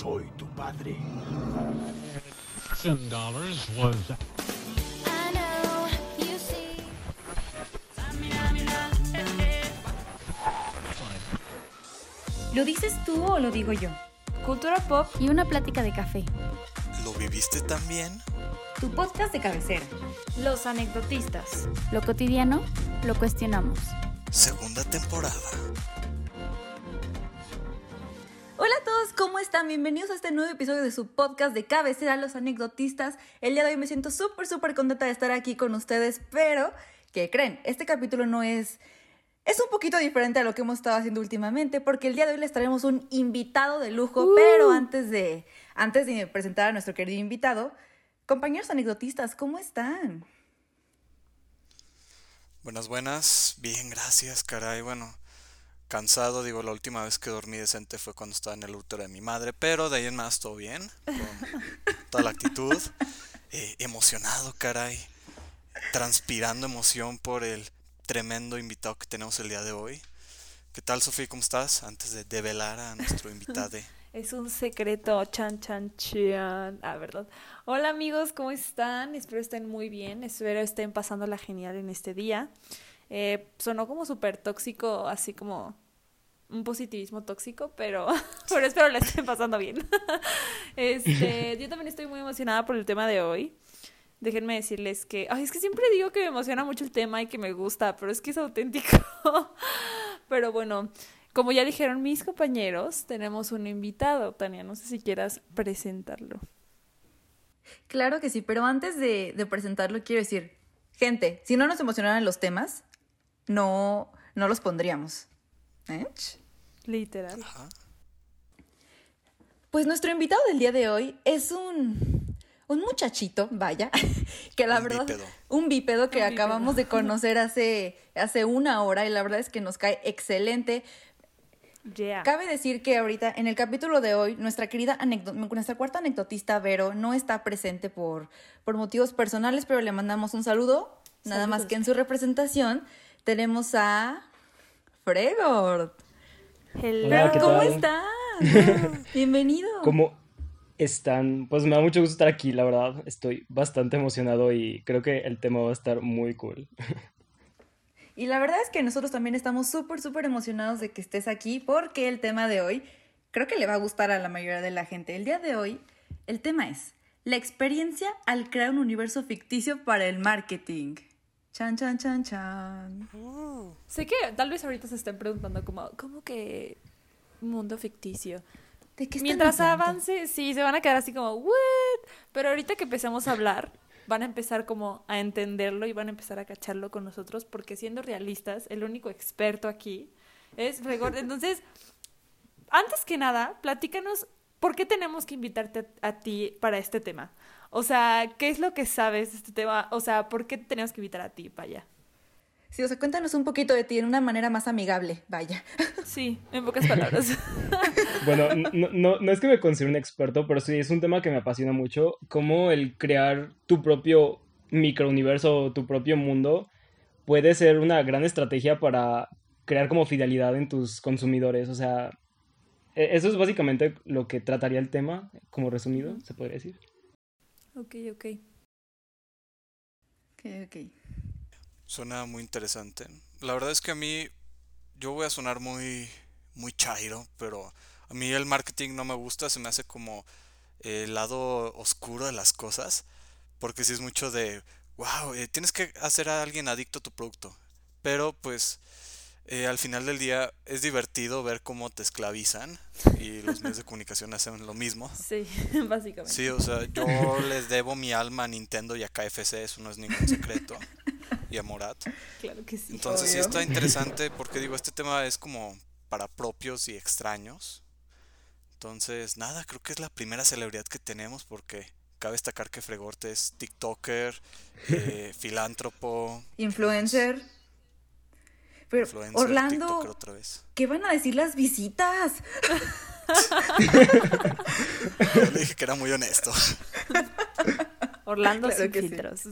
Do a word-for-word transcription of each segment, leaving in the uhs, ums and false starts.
soy tu padre. Ten dollars was. ¿Lo dices tú o lo digo yo? Cultura pop y una plática de café. ¿Lo viviste también? Tu podcast de cabecera. Los anecdotistas. Lo cotidiano, lo cuestionamos. Segunda temporada. Hola a todos, ¿cómo están? Bienvenidos a este nuevo episodio de su podcast de cabecera, Los Anecdotistas. El día de hoy me siento súper, súper contenta de estar aquí con ustedes, pero, ¿qué creen? Este capítulo no es... Es un poquito diferente a lo que hemos estado haciendo últimamente, porque el día de hoy les traemos un invitado de lujo, uh. pero antes de, antes de presentar a nuestro querido invitado, compañeros anecdotistas, ¿cómo están? Buenas, buenas. Bien, gracias, caray. Bueno, cansado, digo, la última vez que dormí decente fue cuando estaba en el útero de mi madre, pero de ahí en más todo bien, con toda la actitud. Eh, emocionado, caray. Transpirando emoción por el tremendo invitado que tenemos el día de hoy. ¿Qué tal, Sofía? ¿Cómo estás? Antes de develar a nuestro invitado. Es un secreto, chan, chan, chan. Ah, ¿verdad? Hola, amigos, ¿cómo están? Espero estén muy bien. Espero estén pasándola genial en este día. Eh, sonó como súper tóxico, así como un positivismo tóxico, pero, pero espero la estén pasando bien. este, yo también estoy muy emocionada por el tema de hoy. Déjenme decirles que... Ay, es que siempre digo que me emociona mucho el tema y que me gusta, pero es que es auténtico. Pero bueno, como ya dijeron mis compañeros, tenemos un invitado. Tania, no sé si quieras presentarlo. Claro que sí, pero antes de, de presentarlo quiero decir... Gente, si no nos emocionaran los temas, no, no los pondríamos. ¿Eh? Literal. Ajá. Pues nuestro invitado del día de hoy es un... Un muchachito, vaya, que la un verdad... Bípedo. Un bípedo que un acabamos bípedo. de conocer hace, hace una hora y la verdad es que nos cae excelente. Yeah. Cabe decir que ahorita, en el capítulo de hoy, nuestra querida anecdo- nuestra cuarta anecdotista, Vero, no está presente por, por motivos personales, pero le mandamos un saludo. Nada Saludos. más que en su representación tenemos a Fregor. Hello. Hola, ¿qué ¿Cómo tal? estás? Bienvenido. ¿Cómo están? Pues me da mucho gusto estar aquí, la verdad. Estoy bastante emocionado y creo que el tema va a estar muy cool. Y la verdad es que nosotros también estamos súper, súper emocionados de que estés aquí porque el tema de hoy creo que le va a gustar a la mayoría de la gente. El día de hoy, el tema es la experiencia al crear un universo ficticio para el marketing. Chan, chan, chan, chan. Uh, Sé que tal vez ahorita se estén preguntando como, ¿cómo que mundo ficticio? ¿De qué están Mientras hablando? avance, sí, se van a quedar así como, ¿what? Pero ahorita que empecemos a hablar, van a empezar como a entenderlo y van a empezar a cacharlo con nosotros, porque siendo realistas, el único experto aquí es Fregor. Entonces, antes que nada, platícanos por qué tenemos que invitarte a, a ti para este tema. O sea, ¿qué es lo que sabes de este tema? O sea, ¿por qué tenemos que invitar a ti para allá? Sí, o sea, cuéntanos un poquito de ti en una manera más amigable, vaya. Sí, en pocas palabras. Bueno, no, no, no es que me considere un experto, pero sí es un tema que me apasiona mucho. Cómo el crear tu propio microuniverso, tu propio mundo, puede ser una gran estrategia para crear como fidelidad en tus consumidores. O sea, e- eso es básicamente lo que trataría el tema, como resumido, se podría decir. Ok, ok. Ok, ok. suena muy interesante. La verdad es que a mí, yo voy a sonar muy, muy chairo, pero a mí el marketing no me gusta, se me hace como el lado oscuro de las cosas, porque si es mucho de, wow, eh, tienes que hacer a alguien adicto a tu producto, pero pues eh, al final del día es divertido ver cómo te esclavizan y los medios de comunicación hacen lo mismo. Sí, básicamente. Sí, o sea, yo les debo mi alma a Nintendo y a K F C, eso no es ningún secreto, y a Morat. Claro que sí. Entonces sí Obvio. está interesante porque digo, este tema es como para propios y extraños. Entonces, nada, creo que es la primera celebridad que tenemos porque cabe destacar que Fregorte es TikToker, eh, filántropo, Influencer. Pero, influencer, Orlando, TikToker otra vez. ¿qué van a decir las visitas? Yo le dije que era muy honesto. Orlando Claro sin que sí. filtros.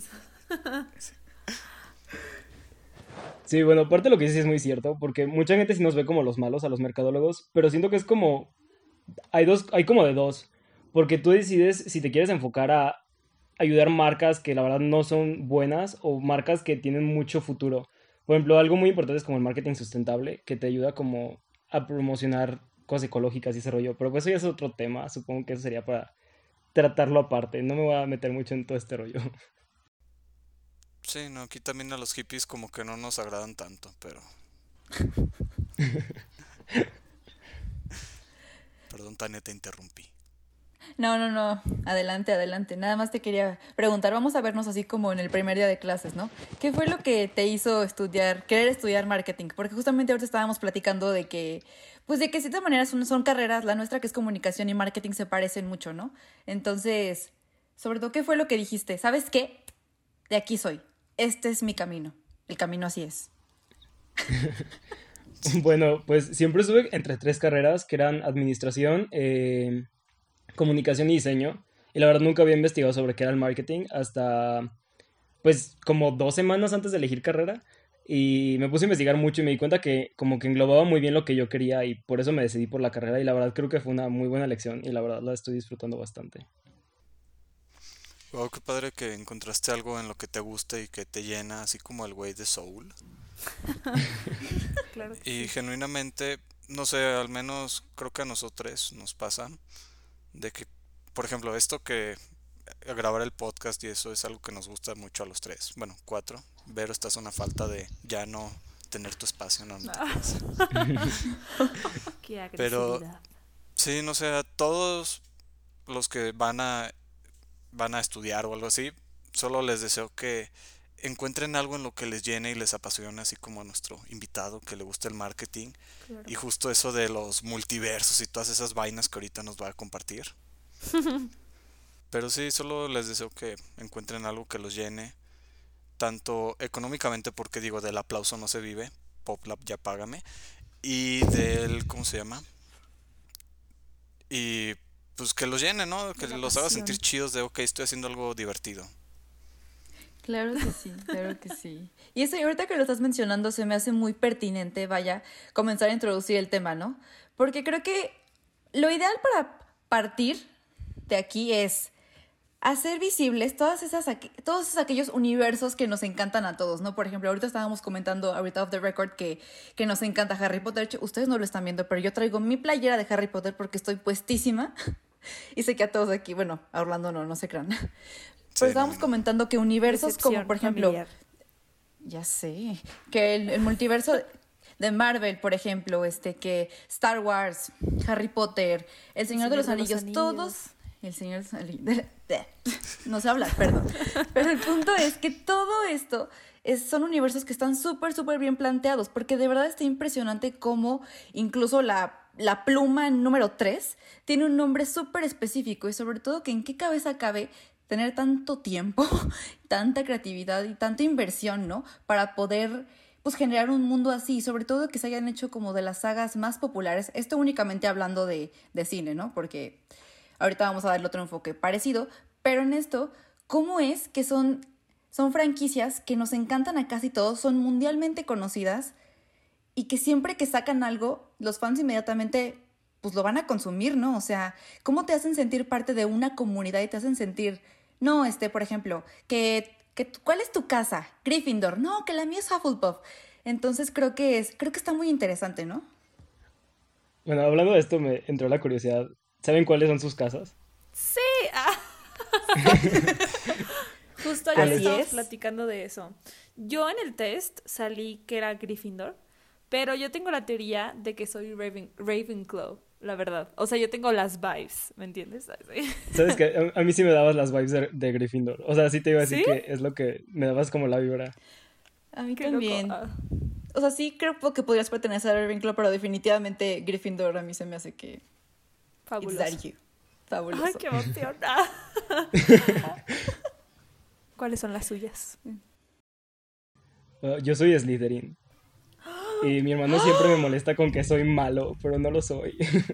Sí, bueno, aparte lo que dices es muy cierto, porque mucha gente sí nos ve como los malos a los mercadólogos, pero siento que es como hay dos, hay como de dos, porque tú decides si te quieres enfocar a ayudar marcas que la verdad no son buenas o marcas que tienen mucho futuro. Por ejemplo, algo muy importante es como el marketing sustentable, que te ayuda como a promocionar cosas ecológicas y ese rollo. Pero pues eso ya es otro tema, supongo que eso sería para tratarlo aparte. No me voy a meter mucho en todo este rollo. Sí, no, aquí también a los hippies como que no nos agradan tanto, pero... Perdón, Tania, te interrumpí. No, no, no, adelante, adelante. Nada más te quería preguntar, vamos a vernos así como en el primer día de clases, ¿no? ¿Qué fue lo que te hizo estudiar, querer estudiar marketing? Porque justamente ahorita estábamos platicando de que, pues de que de cierta manera son, son carreras, la nuestra que es comunicación y marketing se parecen mucho, ¿no? Entonces, sobre todo, ¿qué fue lo que dijiste? ¿Sabes qué? De aquí soy. Este es mi camino. El camino así es. Bueno, pues siempre estuve entre tres carreras que eran administración, eh, comunicación y diseño. Y la verdad nunca había investigado sobre qué era el marketing hasta pues como dos semanas antes de elegir carrera. Y me puse a investigar mucho y me di cuenta que como que englobaba muy bien lo que yo quería y por eso me decidí por la carrera y la verdad creo que fue una muy buena elección y la verdad la estoy disfrutando bastante. Wow, qué padre que encontraste algo en lo que te gusta y que te llena, así como el güey de Soul. Claro que Y sí. genuinamente, no sé, al menos creo que a nosotros nos pasa de que, por ejemplo, esto que eh, grabar el podcast y eso es algo que nos gusta mucho a los tres. Bueno, cuatro. Vero, estás una falta de ya no tener tu espacio, no, no te Ah, creas. qué Pero agresividad. sí, no sé, a todos los que van a van a estudiar o algo así, solo les deseo que encuentren algo en lo que les llene y les apasione, así como a nuestro invitado que le gusta el marketing Claro. y justo eso de los multiversos y todas esas vainas que ahorita nos va a compartir. Pero sí, solo les deseo que encuentren algo que los llene, tanto económicamente, porque digo, del aplauso no se vive, PopLab ya págame, y del, ¿cómo se llama? Y pues que los llene, ¿no? Que De la los haga sentir pasión. chidos de, ok, estoy haciendo algo divertido. Claro que sí, claro que sí. Y eso, y ahorita que lo estás mencionando, se me hace muy pertinente, vaya, comenzar a introducir el tema, ¿no? Porque creo que lo ideal para partir de aquí es hacer visibles todas esas, aqu- todos esos aquellos universos que nos encantan a todos, ¿no? Por ejemplo, ahorita estábamos comentando, ahorita off the record, que, que nos encanta Harry Potter. De hecho, ustedes no lo están viendo, pero yo traigo mi playera de Harry Potter porque estoy puestísima. Y sé que a todos aquí, bueno, a Orlando no, no se crean. Pero Sí, no, a mí estábamos no. comentando que universos como, Decepción por ejemplo, familiar. ya sé, que el, el multiverso de Marvel, por ejemplo, este, que Star Wars, Harry Potter, El El Señor de Señor los de los Anillos, todos, Anillos. el Señor de los Anillos, no sé hablar, perdón. Pero el punto es que todo esto es, son universos que están súper, súper bien planteados, porque de verdad está impresionante cómo incluso la, la pluma número tres tiene un nombre súper específico y sobre todo que en qué cabeza cabe tener tanto tiempo, tanta creatividad y tanta inversión, ¿no? Para poder, pues, generar un mundo así, sobre todo que se hayan hecho como de las sagas más populares. Esto únicamente hablando de, de cine, ¿no? Porque ahorita vamos a darle otro enfoque parecido, pero en esto, ¿cómo es que son, son franquicias que nos encantan a casi todos, son mundialmente conocidas y que siempre que sacan algo, los fans inmediatamente pues lo van a consumir, ¿no? O sea, ¿cómo te hacen sentir parte de una comunidad y te hacen sentir, no, este, por ejemplo, que, que ¿cuál es tu casa? Gryffindor, no, que la mía es Hufflepuff. Entonces creo que es, creo que está muy interesante, ¿no? Bueno, hablando de esto me entró la curiosidad. ¿Saben cuáles son sus casas? Sí. Ah, justo ayer ¿Cuáles? Así estábamos es. platicando de eso. Yo en el test salí que era Gryffindor, pero yo tengo la teoría de que soy Raven, Ravenclaw, la verdad. O sea, yo tengo las vibes, ¿me entiendes? Así. ¿Sabes qué? A, a mí sí me dabas las vibes de, de Gryffindor. O sea, sí te iba a decir ¿Sí? que es lo que me dabas como la vibra. A mí Qué loco. también. Ah, O sea, sí creo que podrías pertenecer a Ravenclaw, pero definitivamente Gryffindor a mí se me hace que it's fabuloso. that you. Fabuloso. Ay, qué emoción. Ah. ¿Cuáles son las suyas? Uh, yo soy Slytherin. Y mi hermano siempre me molesta con que soy malo, pero no lo soy.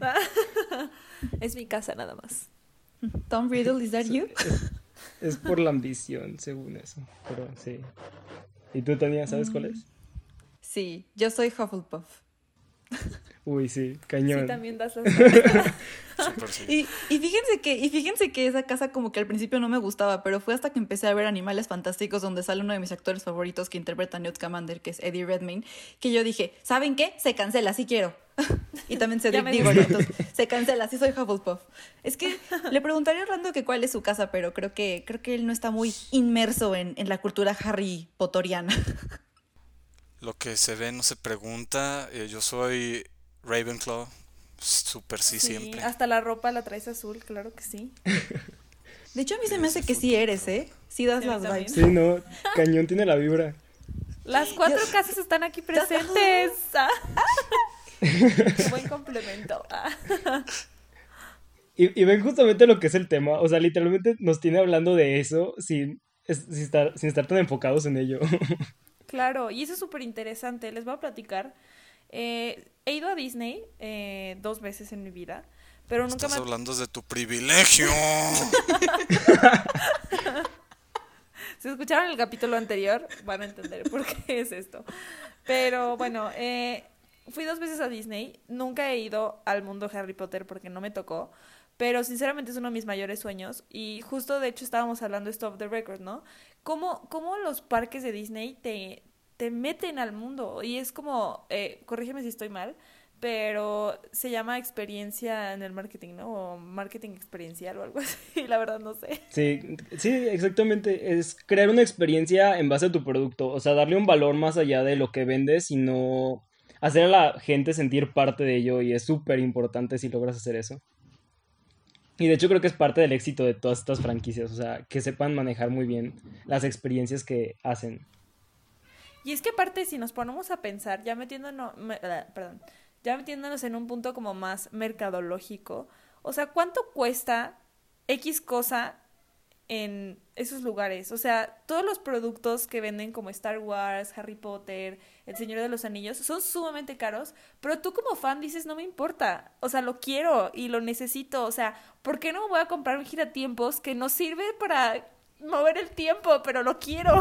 Es mi casa nada más. Tom Riddle, is that you? Es, es por la ambición, según eso. Pero sí. ¿Y tú, Tania, sabes cuál es? Sí, yo soy Hufflepuff. Uy, sí, Sí, cañón. también das las Súper sí. Y, y fíjense que, y fíjense que esa casa como que al principio no me gustaba, pero fue hasta que empecé a ver Animales Fantásticos, donde sale uno de mis actores favoritos que interpreta a Newt Scamander, que es Eddie Redmayne, que yo dije, ¿saben qué? Se cancela, sí quiero. Y también Ya Cedric me Diggory, gustó. entonces se cancela, sí soy Hufflepuff. Es que le preguntaría a Orlando que cuál es su casa, pero creo que, creo que él no está muy inmerso en, en la cultura Harry Potteriana. Lo que se ve no se pregunta. eh, yo soy Ravenclaw. Súper sí Sí, siempre. hasta la ropa la traes azul, claro que sí. De hecho, a mí se me Ese hace que fue sí tu eres, trabajo. ¿eh? Sí das Sí, a mí las también. vibes. Sí, no, cañón tiene la vibra. Las cuatro Yo- casas están aquí presentes. Ah. Qué buen complemento. Ah. Y, y ven justamente lo que es el tema. O sea, literalmente nos tiene hablando de eso sin, es- sin estar, sin estar tan enfocados en ello. Claro, y eso es súper interesante. Les voy a platicar. Eh, he ido a Disney eh, dos veces en mi vida, pero nunca Estás me... hablando de tu privilegio. Si escucharon el capítulo anterior, van a entender por qué es esto. Pero bueno, eh, fui dos veces a Disney. Nunca he ido al mundo Harry Potter porque no me tocó. Pero sinceramente es uno de mis mayores sueños. Y justo de hecho estábamos hablando esto off the record, ¿no? Cómo, cómo los parques de Disney te, te meten al mundo. Y es como, eh, corrígeme si estoy mal, pero se llama experiencia en el marketing, ¿no? O marketing experiencial o algo así. La verdad no sé. Sí, sí, exactamente. Es crear una experiencia en base a tu producto. O sea, darle un valor más allá de lo que vendes, sino hacer a la gente sentir parte de ello. Y es súper importante si logras hacer eso. Y de hecho creo que es parte del éxito de todas estas franquicias. O sea, que sepan manejar muy bien las experiencias que hacen. Y es que aparte, si nos ponemos a pensar, ya metiéndonos, me- eh, perdón, ya metiéndonos en un punto como más mercadológico, o sea, ¿cuánto cuesta X cosa en esos lugares? O sea, todos los productos que venden como Star Wars, Harry Potter, El Señor de los Anillos, son sumamente caros, pero tú como fan dices, no me importa, o sea, lo quiero y lo necesito, o sea, ¿por qué no me voy a comprar un giratiempos que no sirve para mover el tiempo, pero lo quiero?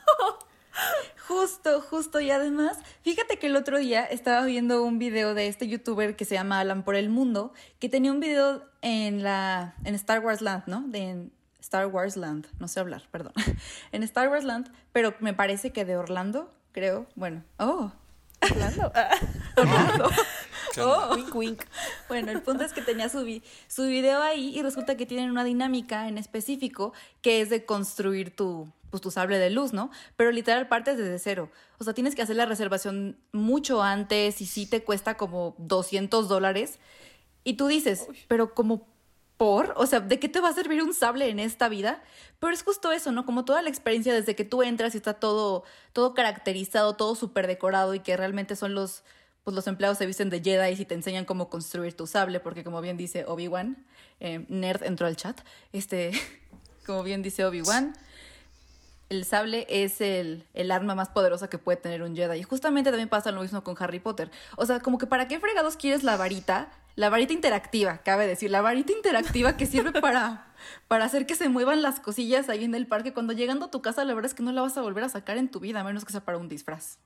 Justo, justo. Y además, fíjate que el otro día estaba viendo un video de este youtuber que se llama Alan por el Mundo, que tenía un video en la en Star Wars Land, ¿no? De en Star Wars Land, no sé hablar, perdón. En Star Wars Land, pero me parece que de Orlando, creo. Bueno, oh, Orlando. Ah, Orlando. ¿Qué onda? Oh. wink, wink. Bueno, el punto es que tenía su, vi- su video ahí y resulta que tienen una dinámica en específico que es de construir tu, pues, tu sable de luz, ¿no? Pero literal partes desde cero. O sea, tienes que hacer la reservación mucho antes y sí te cuesta como doscientos dólares. Y tú dices, pero como por, o sea, ¿de qué te va a servir un sable en esta vida? Pero es justo eso, ¿no? Como toda la experiencia desde que tú entras y está todo, todo caracterizado, todo súper decorado y que realmente son los, pues los empleados se visten de Jedi y te enseñan cómo construir tu sable, porque como bien dice Obi-Wan, eh, nerd entró al chat, este, como bien dice Obi-Wan, el sable es el, el arma más poderosa que puede tener un Jedi. Y justamente también pasa lo mismo con Harry Potter. O sea, como que ¿para qué fregados quieres la varita? La varita interactiva, cabe decir. La varita interactiva que sirve para, para hacer que se muevan las cosillas ahí en el parque. Cuando llegando a tu casa, la verdad es que no la vas a volver a sacar en tu vida, a menos que sea para un disfraz.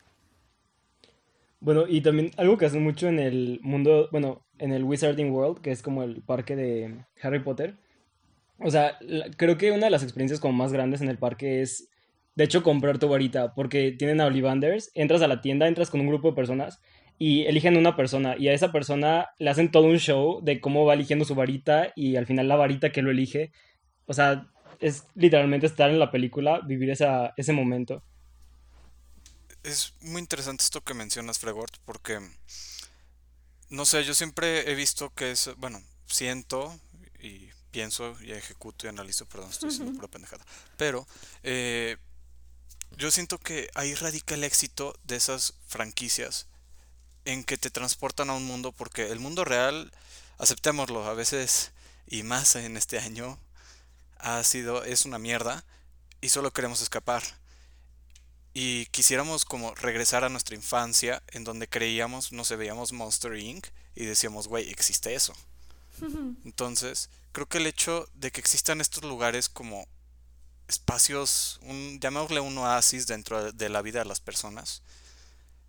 Bueno, y también algo que hacen mucho en el mundo, bueno, en el Wizarding World, que es como el parque de Harry Potter. O sea, la- creo que una de las experiencias como más grandes en el parque es, de hecho, comprar tu varita, porque tienen a Ollivanders, entras a la tienda, entras con un grupo de personas y eligen una persona y a esa persona le hacen todo un show de cómo va eligiendo su varita y al final la varita que lo elige, o sea, es literalmente estar en la película, vivir esa, ese momento. Es muy interesante esto que mencionas, Fregort, porque, no sé, yo siempre he visto que es, bueno, siento y pienso y ejecuto y analizo, perdón, estoy diciendo pura pendejada, pero eh, yo siento que ahí radica el éxito de esas franquicias, en que te transportan a un mundo, porque el mundo real, aceptémoslo, a veces, y más en este año, ha sido, es una mierda, y solo queremos escapar. Y quisiéramos como regresar a nuestra infancia, en donde creíamos, no sé, veíamos Monster inc y decíamos, güey, existe eso. Entonces, creo que el hecho de que existan estos lugares como espacios, un, llamémosle un oasis dentro de la vida de las personas,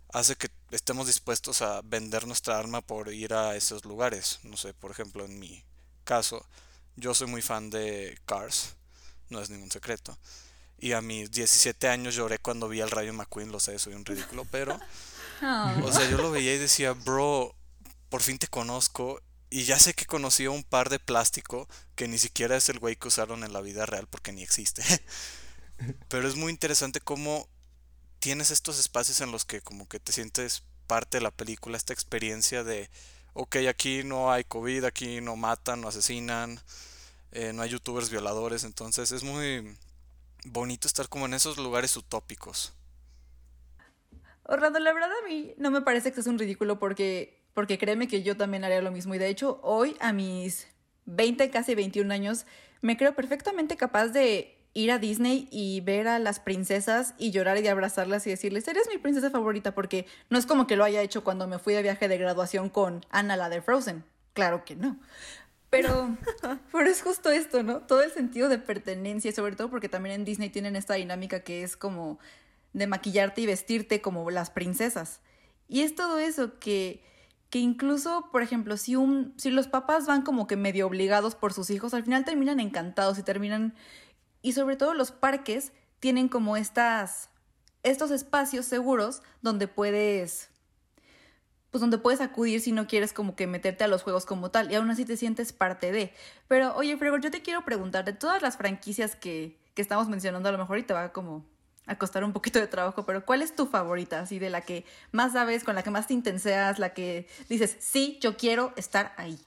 hace que estemos dispuestos a vender nuestra alma por ir a esos lugares. No sé, por ejemplo, en mi caso, yo soy muy fan de Cars, no es ningún secreto. Y a mis diecisiete años lloré cuando vi al Rayo McQueen, lo sé, soy un ridículo, pero, o Oh. sea, yo lo veía y decía, bro, por fin te conozco. Y ya sé que conocí a un par de plástico que ni siquiera es el güey que usaron en la vida real porque ni existe. Pero es muy interesante cómo tienes estos espacios en los que como que te sientes parte de la película, esta experiencia de, ok, aquí no hay COVID, aquí no matan, no asesinan, eh, no hay youtubers violadores, entonces es muy bonito estar como en esos lugares utópicos. Orlando, la verdad a mí no me parece que es un ridículo porque, porque créeme que yo también haría lo mismo. Y de hecho, hoy a mis veinte casi veintiún años, me creo perfectamente capaz de ir a Disney y ver a las princesas y llorar y abrazarlas y decirles, eres mi princesa favorita, porque no es como que lo haya hecho cuando me fui de viaje de graduación con Anna, la de Frozen. Claro que no. Pero, pero es justo esto, ¿no? Todo el sentido de pertenencia, y sobre todo porque también en Disney tienen esta dinámica que es como de maquillarte y vestirte como las princesas. Y es todo eso que, que incluso, por ejemplo, si un, si los papás van como que medio obligados por sus hijos, al final terminan encantados y terminan. Y sobre todo los parques tienen como estas, estos espacios seguros donde puedes pues donde puedes acudir si no quieres como que meterte a los juegos como tal y aún así te sientes parte de. Pero oye, Fregor, yo te quiero preguntar, de todas las franquicias que, que estamos mencionando, a lo mejor y te va como a costar un poquito de trabajo, pero ¿cuál es tu favorita? Así de la que más sabes, con la que más te intenseas, la que dices, sí, yo quiero estar ahí.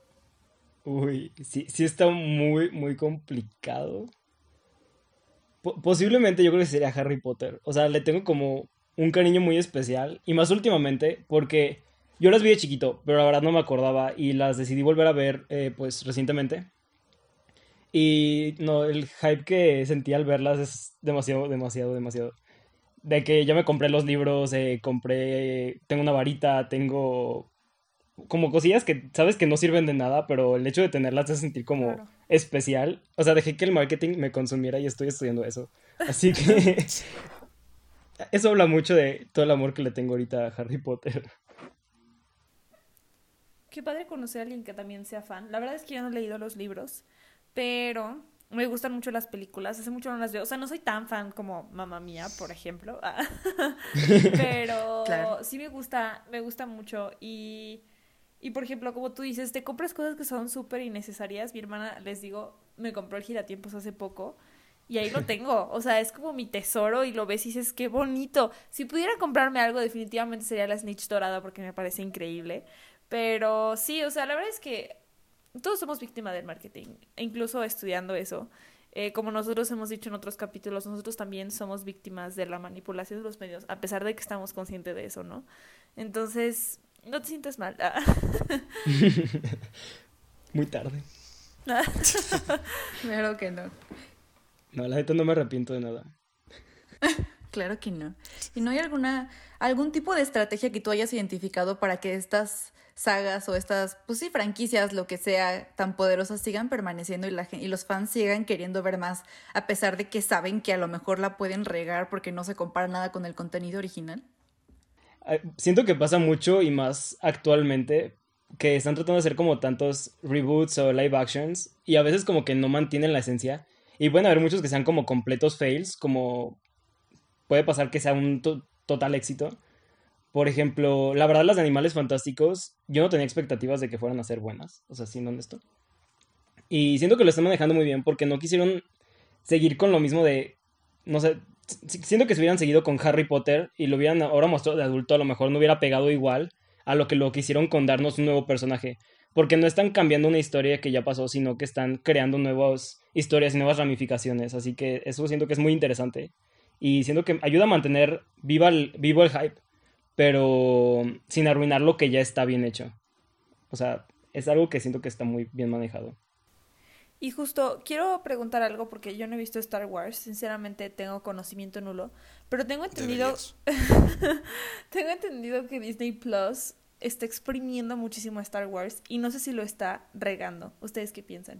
Uy, sí, sí está muy, muy complicado. Po- posiblemente yo creo que sería Harry Potter. O sea, le tengo como un cariño muy especial. Y más últimamente, porque yo las vi de chiquito, pero la verdad no me acordaba. Y las decidí volver a ver, eh, pues, recientemente. Y no, el hype que sentí al verlas es demasiado, demasiado, demasiado. De que ya me compré los libros, eh, compré, tengo una varita, tengo como cosillas que sabes que no sirven de nada, pero el hecho de tenerlas te hace sentir como Claro. especial. O sea, dejé que el marketing me consumiera y estoy estudiando eso. Así que eso habla mucho de todo el amor que le tengo ahorita a Harry Potter. Qué padre conocer a alguien que también sea fan. La verdad es que yo no he leído los libros, pero me gustan mucho las películas. Hace mucho no las veo. O sea, no soy tan fan como Mamma Mía, por ejemplo. Claro. Pero sí me gusta, me gusta mucho. Y, y por ejemplo, como tú dices, te compras cosas que son súper innecesarias. Mi hermana, les digo, me compró el giratiempos hace poco. Y ahí lo tengo. O sea, es como mi tesoro y lo ves y dices, qué bonito. Si pudiera comprarme algo, definitivamente sería la Snitch dorada porque me parece increíble. Pero sí, o sea, la verdad es que todos somos víctimas del marketing, e incluso estudiando eso. Eh, como nosotros hemos dicho en otros capítulos, nosotros también somos víctimas de la manipulación de los medios, a pesar de que estamos conscientes de eso, ¿no? Entonces, no te sientes mal. Muy tarde. Claro que no. No, la neta no me arrepiento de nada. Claro que no. ¿Y no hay alguna, algún tipo de estrategia que tú hayas identificado para que estas sagas o estas, pues sí, franquicias, lo que sea, tan poderosas sigan permaneciendo y, la, gen- y los fans sigan queriendo ver más, a pesar de que saben que a lo mejor la pueden regar porque no se compara nada con el contenido original? Ah, siento que pasa mucho y más actualmente que están tratando de hacer como tantos reboots o live actions y a veces como que no mantienen la esencia y pueden haber muchos que sean como completos fails, como puede pasar que sea un to- total éxito. Por ejemplo, la verdad las de Animales Fantásticos yo no tenía expectativas de que fueran a ser buenas, o sea, siendo honesto. Y siento que lo están manejando muy bien porque no quisieron seguir con lo mismo de, no sé, si- siento que si hubieran seguido con Harry Potter y lo hubieran ahora mostrado de adulto, a lo mejor no hubiera pegado igual a lo que lo que hicieron con darnos un nuevo personaje. Porque no están cambiando una historia que ya pasó, sino que están creando nuevas historias y nuevas ramificaciones. Así que eso siento que es muy interesante. Y siento que ayuda a mantener viva el, vivo el hype, pero sin arruinar lo que ya está bien hecho. O sea, es algo que siento que está muy bien manejado. Y justo quiero preguntar algo porque yo no he visto Star Wars, sinceramente tengo conocimiento nulo, pero tengo entendido, Deberías. tengo entendido que Disney Plus está exprimiendo muchísimo a Star Wars y no sé si lo está regando. ¿Ustedes qué piensan?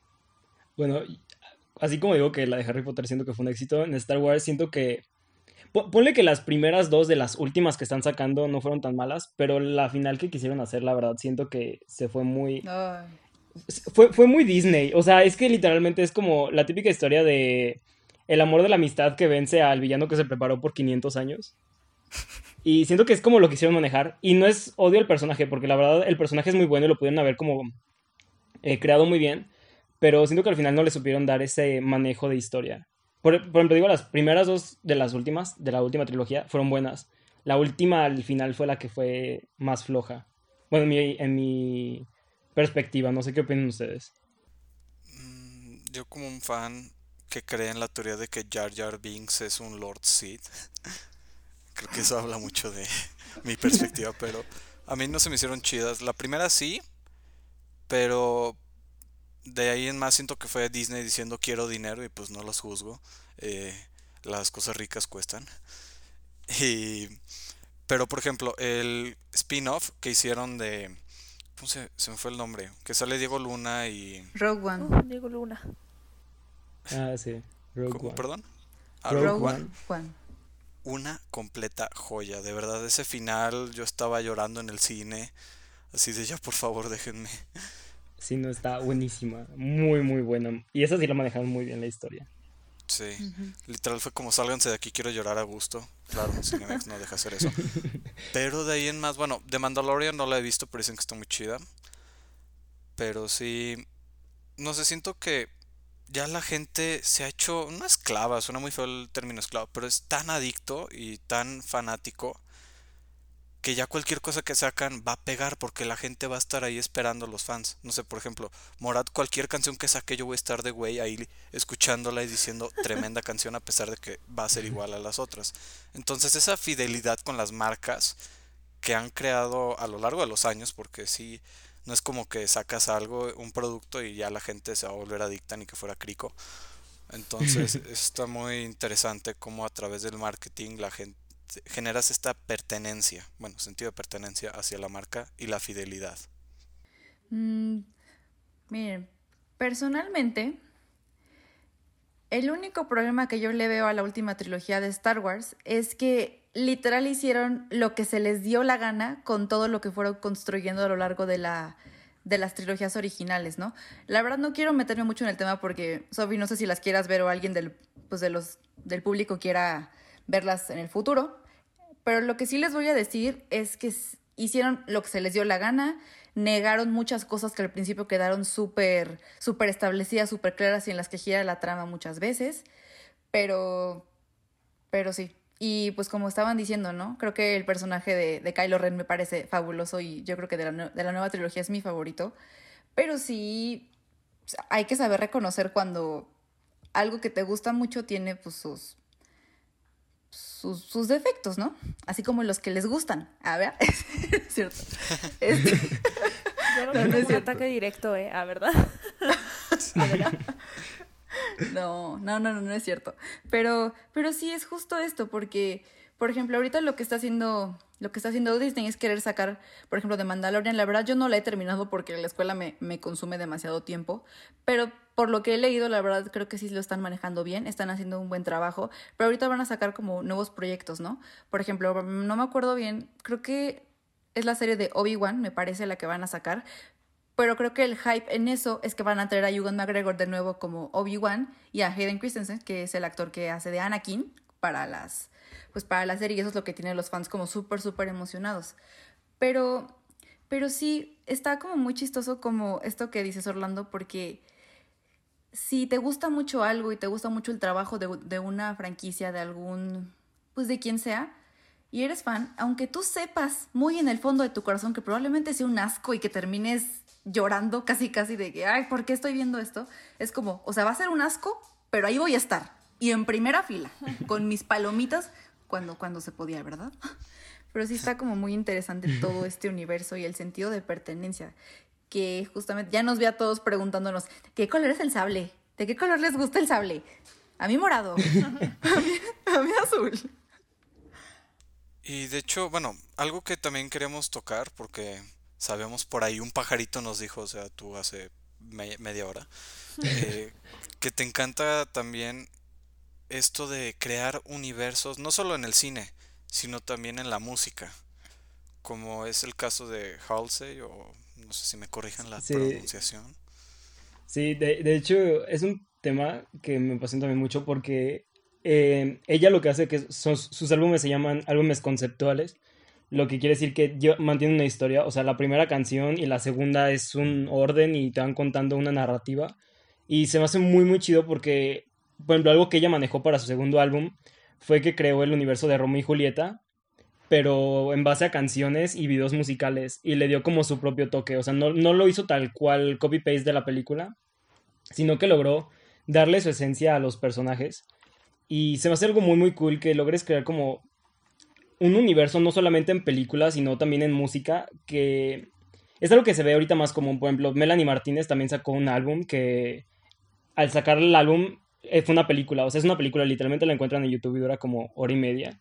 Bueno, así como digo que la de Harry Potter siento que fue un éxito, en Star Wars siento que po- ponle que las primeras dos de las últimas que están sacando no fueron tan malas, pero la final que quisieron hacer, la verdad, siento que se fue muy... Ay. Fue, fue muy Disney. O sea, es que literalmente es como la típica historia de el amor de la amistad que vence al villano que se preparó por quinientos años. Y siento que es como lo quisieron manejar. Y no es odio al personaje, porque la verdad el personaje es muy bueno y lo pudieron haber como eh, creado muy bien. Pero siento que al final no le supieron dar ese manejo de historia. Por, por ejemplo, digo, las primeras dos de las últimas, de la última trilogía, fueron buenas. La última al final fue la que fue más floja. Bueno, en mi, en mi perspectiva, no sé qué opinan ustedes. Mm, yo como un fan que cree en la teoría de que Jar Jar Binks es un Lord Sith, creo que eso habla mucho de mi perspectiva, pero a mí no se me hicieron chidas. La primera sí, pero de ahí en más siento que fue Disney diciendo quiero dinero y pues no los juzgo. Eh, las cosas ricas cuestan. Y, pero por ejemplo, el spin-off que hicieron de... ¿Cómo se, se me fue el nombre? Que sale Diego Luna y... Rogue One. Uh, Diego Luna. Ah, sí. Rogue ¿Cómo? One. ¿Perdón? Ah, Rogue Rogue Rogue One. One. One. Una completa joya, de verdad, ese final yo estaba llorando en el cine, así de ya por favor déjenme. Sí, no, está buenísima. Muy, muy buena. Y esa sí la manejaron muy bien la historia. Sí, Ujú. literal fue como sálganse de aquí, quiero llorar a gusto. Claro, Cinemex no deja hacer eso. Pero de ahí en más, bueno, de Mandalorian no la he visto, pero dicen que está muy chida. Pero sí, no sé, siento que ya la gente se ha hecho, no esclava, suena muy feo el término esclavo, pero es tan adicto y tan fanático que ya cualquier cosa que sacan va a pegar porque la gente va a estar ahí esperando a los fans. No sé, por ejemplo, Morat, cualquier canción que saque yo voy a estar de güey ahí escuchándola y diciendo tremenda canción a pesar de que va a ser igual a las otras. Entonces esa fidelidad con las marcas que han creado a lo largo de los años, porque sí, no es como que sacas algo, un producto y ya la gente se va a volver adicta ni que fuera crico. Entonces está muy interesante cómo a través del marketing la gente generas esta pertenencia, bueno, sentido de pertenencia hacia la marca y la fidelidad. Mm, miren, personalmente, el único problema que yo le veo a la última trilogía de Star Wars es que literal hicieron lo que se les dio la gana con todo lo que fueron construyendo a lo largo de la de las trilogías originales, ¿no? La verdad no quiero meterme mucho en el tema porque, Sophie, no sé si las quieras ver o alguien del, pues de los, del público quiera verlas en el futuro, pero lo que sí les voy a decir es que hicieron lo que se les dio la gana, negaron muchas cosas que al principio quedaron súper súper establecidas, súper claras y en las que gira la trama muchas veces, pero, pero sí. Y pues como estaban diciendo, ¿no? Creo que el personaje de, de Kylo Ren me parece fabuloso y yo creo que de la, de la nueva trilogía es mi favorito. Pero sí hay que saber reconocer cuando algo que te gusta mucho tiene pues sus, sus, sus defectos, ¿no? Así como los que les gustan. A ver, es cierto. Este... Yo lo No, veo no como es un cierto. ataque directo, ¿eh? ¿A verdad? ¿A verdad? No, no, no, no, no es cierto. Pero, pero sí es justo esto, porque, por ejemplo, ahorita lo que está haciendo, lo que está haciendo Disney es querer sacar, por ejemplo, de Mandalorian. La verdad, yo no la he terminado porque la escuela me, me consume demasiado tiempo. Pero por lo que he leído, la verdad, creo que sí lo están manejando bien, están haciendo un buen trabajo. Pero ahorita van a sacar como nuevos proyectos, ¿no? Por ejemplo, no me acuerdo bien, creo que es la serie de Obi-Wan, me parece la que van a sacar. Pero creo que el hype en eso es que van a traer a Ewan McGregor de nuevo como Obi-Wan y a Hayden Christensen, que es el actor que hace de Anakin para las, pues para la serie, y eso es lo que tiene a los fans como súper, súper emocionados. Pero, pero sí, está como muy chistoso como esto que dices, Orlando, porque si te gusta mucho algo y te gusta mucho el trabajo de, de una franquicia, de algún, pues de quien sea, y eres fan, aunque tú sepas muy en el fondo de tu corazón que probablemente sea un asco y que termines llorando casi casi de que, ay, ¿por qué estoy viendo esto? Es como, o sea, va a ser un asco, pero ahí voy a estar. Y en primera fila, con mis palomitas, cuando, cuando se podía, ¿verdad? Pero sí está como muy interesante todo este universo y el sentido de pertenencia. Que justamente ya nos ve a todos preguntándonos, ¿de qué color es el sable? ¿De qué color les gusta el sable? A mí morado. A mí, a mí azul. Y de hecho, bueno, algo que también queremos tocar, porque sabemos por ahí un pajarito nos dijo, o sea, tú hace me- media hora, eh, que te encanta también esto de crear universos, no solo en el cine, sino también en la música, como es el caso de Halsey, o no sé si me corrijan la Sí, pronunciación. sí, de, de hecho es un tema que me apasiona también mucho porque eh, ella lo que hace que son, sus álbumes se llaman álbumes conceptuales, lo que quiere decir que lle- mantienen una historia, o sea, la primera canción y la segunda es un orden y te van contando una narrativa y se me hace muy muy chido porque, por ejemplo, algo que ella manejó para su segundo álbum fue que creó el universo de Romeo y Julieta, pero en base a canciones y videos musicales y le dio como su propio toque, o sea, no, no lo hizo tal cual copy-paste de la película, sino que logró darle su esencia a los personajes. Y se me hace algo muy muy cool que logres crear como un universo no solamente en películas, sino también en música, que es algo que se ve ahorita más común. Por ejemplo, Melanie Martínez también sacó un álbum que al sacar el álbum eh, fue una película, o sea, es una película, literalmente la encuentran en YouTube y dura como hora y media.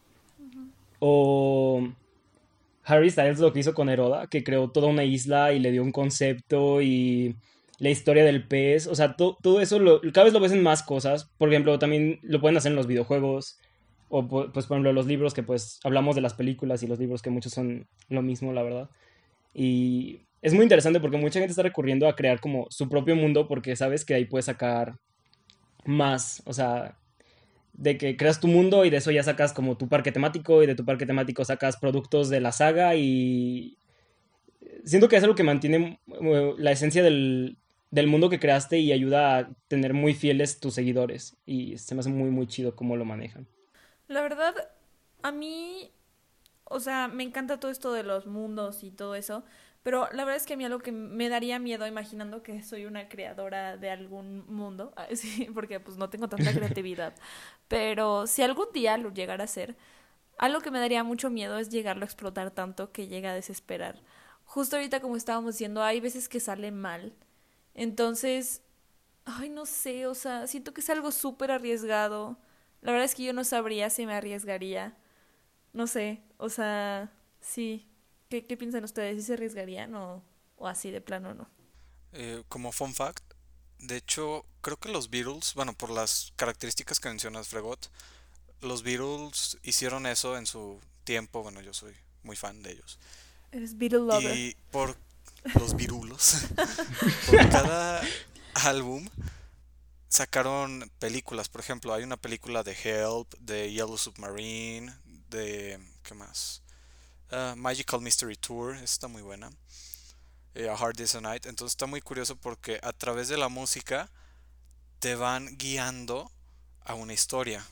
O Harry Styles lo que hizo con Heroda, que creó toda una isla y le dio un concepto y la historia del pez, o sea, to- todo eso lo- cada vez lo ves en más cosas. Por ejemplo, también lo pueden hacer en los videojuegos o pu- pues por ejemplo los libros, que pues hablamos de las películas y los libros que muchos son lo mismo, la verdad. Y es muy interesante porque mucha gente está recurriendo a crear como su propio mundo porque sabes que ahí puedes sacar más, o sea, de que creas tu mundo y de eso ya sacas como tu parque temático y de tu parque temático sacas productos de la saga y siento que es algo que mantiene uh, la esencia del, del mundo que creaste y ayuda a tener muy fieles tus seguidores y se me hace muy muy chido cómo lo manejan. La verdad, a mí, o sea, me encanta todo esto de los mundos y todo eso, pero la verdad es que a mí algo que me daría miedo imaginando que soy una creadora de algún mundo, ah, sí, porque pues no tengo tanta creatividad, pero si algún día lo llegara a hacer, algo que me daría mucho miedo es llegarlo a explotar tanto que llega a desesperar. Justo ahorita como estábamos diciendo, hay veces que sale mal, entonces, ay, no sé, o sea, siento que es algo súper arriesgado. La verdad es que yo no sabría si me arriesgaría. No sé, o sea, sí. ¿Qué, qué piensan ustedes? ¿Si se arriesgarían o, o así de plano no? Eh, como fun fact, de hecho, creo que los Beatles, bueno, por las características que mencionas, Fregot, los Beatles hicieron eso en su tiempo, bueno, yo soy muy fan de ellos. Eres Beatle lover. Y por los virulos, por cada álbum sacaron películas. Por ejemplo, hay una película de Help, de Yellow Submarine, de... ¿qué más? Ah, Magical Mystery Tour, esa está muy buena. Eh, A Hard Day's a Night. Entonces está muy curioso porque a través de la música te van guiando a una historia.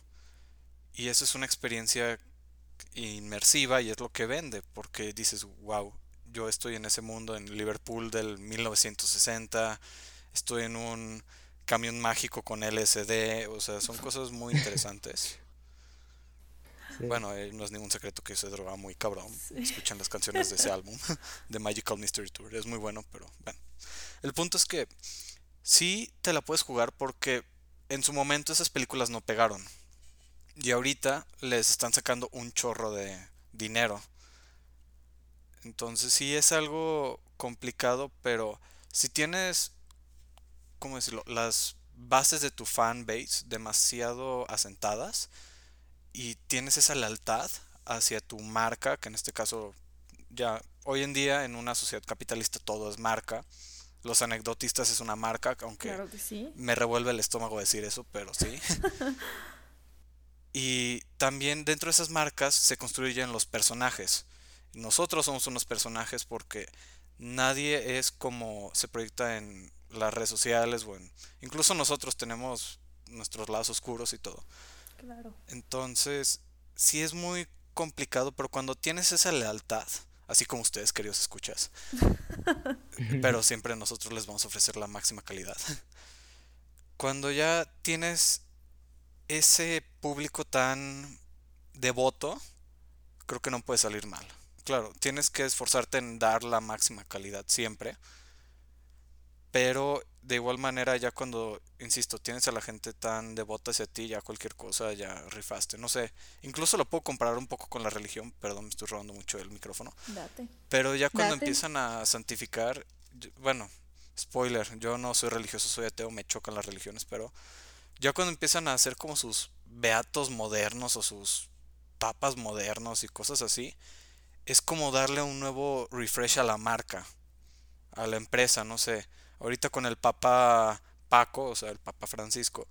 Y eso es una experiencia inmersiva y es lo que vende, porque dices, wow, yo estoy en ese mundo en Liverpool del mil novecientos sesenta, estoy en un camión mágico con L S D, o sea, son cosas muy interesantes. Sí. Bueno, eh, no es ningún secreto que se droga muy cabrón. Sí. Escuchan las canciones de ese álbum, de Magical Mystery Tour. Es muy bueno, pero bueno. El punto es que sí te la puedes jugar porque en su momento esas películas no pegaron. Y ahorita les están sacando un chorro de dinero. Entonces sí es algo complicado, pero si tienes, ¿cómo decirlo? Las bases de tu fan base demasiado asentadas y tienes esa lealtad hacia tu marca, que en este caso ya hoy en día en una sociedad capitalista todo es marca. Los anecdotistas es una marca, aunque Claro que sí. me revuelve el estómago decir eso, pero sí. Y también dentro de esas marcas se construyen los personajes. Nosotros somos unos personajes porque nadie es como se proyecta en las redes sociales o en... Incluso nosotros tenemos nuestros lados oscuros y todo. Claro. Entonces, sí es muy complicado, pero cuando tienes esa lealtad, así como ustedes, queridos escuchas, pero siempre nosotros les vamos a ofrecer la máxima calidad. Cuando ya tienes ese público tan devoto, creo que no puede salir mal. Claro, tienes que esforzarte en dar la máxima calidad siempre, pero de igual manera ya cuando, insisto, tienes a la gente tan devota hacia ti, ya cualquier cosa ya rifaste. No sé, incluso lo puedo comparar un poco con la religión, perdón, me estoy robando mucho el micrófono, Date. pero ya cuando Date. empiezan a santificar, yo- bueno, spoiler, yo no soy religioso, soy ateo, me chocan las religiones, pero ya cuando empiezan a hacer como sus beatos modernos o sus papas modernos y cosas así, es como darle un nuevo refresh a la marca, a la empresa, no sé. Ahorita con el Papa Paco, o sea, el Papa Francisco,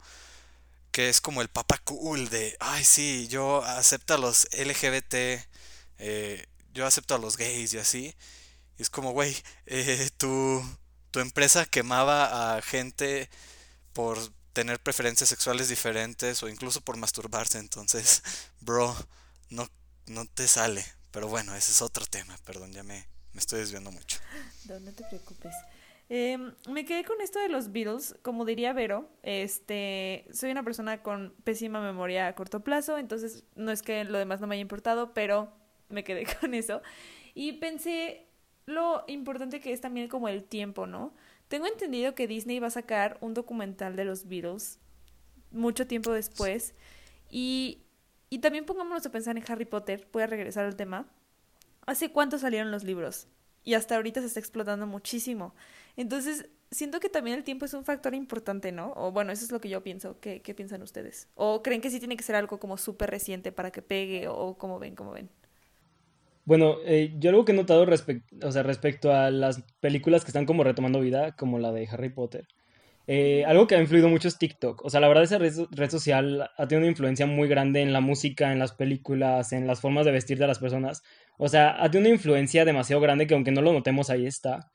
que es como el Papa cool de, ay sí, yo acepto a los L G B T, eh, yo acepto a los gays y así. Y es como, güey, eh, tu, tu empresa quemaba a gente por tener preferencias sexuales diferentes o incluso por masturbarse, entonces, bro, no, no te sale. Pero bueno, ese es otro tema, perdón, ya me, me estoy desviando mucho. No, no te preocupes. Eh, me quedé con esto de los Beatles, como diría Vero, este, soy una persona con pésima memoria a corto plazo, entonces no es que lo demás no me haya importado, pero me quedé con eso. Y pensé lo importante que es también como el tiempo, ¿no? Tengo entendido que Disney va a sacar un documental de los Beatles mucho tiempo después. Y, y también pongámonos a pensar en Harry Potter, voy a regresar al tema. ¿Hace cuánto salieron los libros? Y hasta ahorita se está explotando muchísimo. Entonces, siento que también el tiempo es un factor importante, ¿no? O bueno, eso es lo que yo pienso. ¿Qué, qué piensan ustedes? ¿O creen que sí tiene que ser algo como súper reciente para que pegue? ¿O cómo ven, cómo ven? Bueno, eh, yo algo que he notado respec- o sea, respecto a las películas que están como retomando vida, como la de Harry Potter, eh, algo que ha influido mucho es TikTok. O sea, la verdad esa red, so- red social ha tenido una influencia muy grande en la música, en las películas, en las formas de vestir de las personas. O sea, ha tenido una influencia demasiado grande que aunque no lo notemos, ahí está.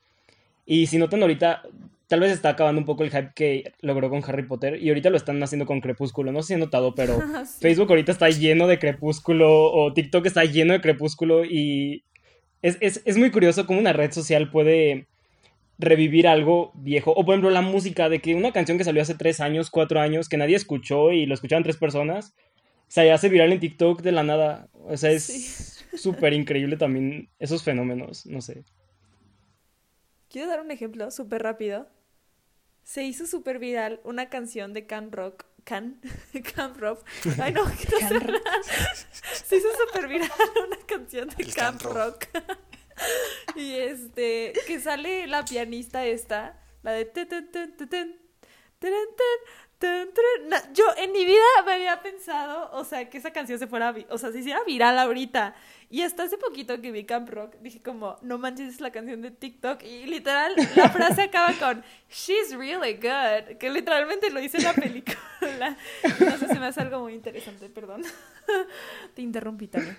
Y si notan ahorita, tal vez está acabando un poco el hype que logró con Harry Potter y ahorita lo están haciendo con Crepúsculo. No sé si han notado, pero Sí. Facebook ahorita está lleno de Crepúsculo o TikTok está lleno de Crepúsculo y es, es, es muy curioso cómo una red social puede revivir algo viejo. O por ejemplo la música, de que una canción que salió hace tres años, cuatro años, que nadie escuchó y lo escuchaban tres personas, se hace viral en TikTok de la nada. O sea, Sí. es súper increíble también esos fenómenos, no sé. Quiero dar un ejemplo súper rápido. Se hizo súper viral una canción de Can Rock. Can, Camp Rock. Ay, no, que no sé Can hablar. Se hizo súper viral una canción de El Camp Can Rock. Y este, que sale la pianista esta, la de... tun, tun, tun, tun, tun, tun, tun, tun. Na- Yo en mi vida me había pensado, o sea, que esa canción se fuera, vi- o sea, se hiciera viral ahorita. Y hasta hace poquito que vi Camp Rock, dije como, no manches, es la canción de TikTok. Y literal, la frase acaba con, she's really good, que literalmente lo hice en la película. No sé, se me hace algo muy interesante, perdón. Te interrumpí también.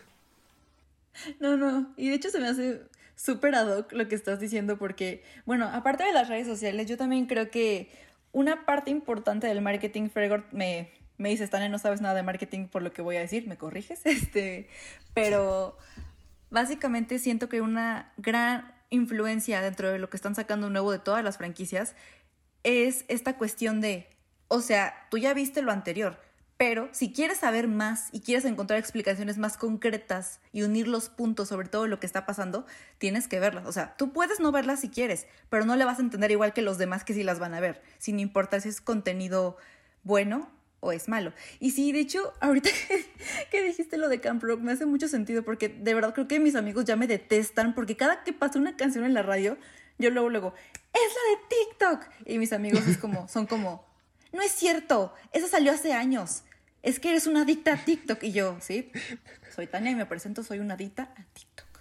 No, no, y de hecho se me hace súper ad hoc lo que estás diciendo porque, bueno, aparte de las redes sociales, yo también creo que una parte importante del marketing, Fregor me, me dice, Tania, no sabes nada de marketing por lo que voy a decir, ¿me corriges? Este, pero básicamente siento que una gran influencia dentro de lo que están sacando nuevo de todas las franquicias es esta cuestión de, o sea, tú ya viste lo anterior, pero si quieres saber más y quieres encontrar explicaciones más concretas y unir los puntos sobre todo lo que está pasando, tienes que verlas. O sea, tú puedes no verlas si quieres, pero no le vas a entender igual que los demás que sí las van a ver, sin importar si es contenido bueno o es malo. Y sí, de hecho, ahorita que, que dijiste lo de Camp Rock me hace mucho sentido porque de verdad creo que mis amigos ya me detestan porque cada que pasa una canción en la radio, yo luego, luego, es la de TikTok. Y mis amigos es como, son como, no es cierto, esa salió hace años. Es que eres una adicta a TikTok. Y yo, sí, soy Tania y me presento, soy una adicta a TikTok.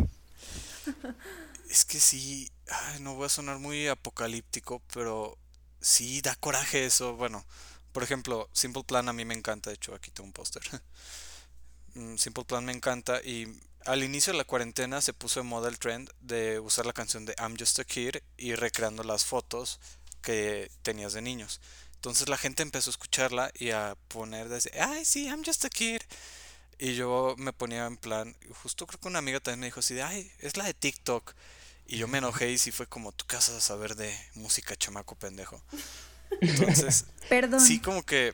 Es que sí, ay, no voy a sonar muy apocalíptico, pero sí da coraje eso. Bueno, por ejemplo, Simple Plan a mí me encanta, de hecho aquí tengo un póster. Mm, Simple Plan me encanta y al inicio de la cuarentena se puso de moda el trend de usar la canción de I'm Just a Kid y recreando las fotos que tenías de niños. Entonces la gente empezó a escucharla y a poner desde, ay sí, I'm just a kid. Y yo me ponía en plan, justo creo que una amiga también me dijo así de, ay, es la de TikTok. Y yo me enojé y sí fue como, ¿tú qué vas a saber de música, chamaco pendejo? Entonces, sí Perdón. como que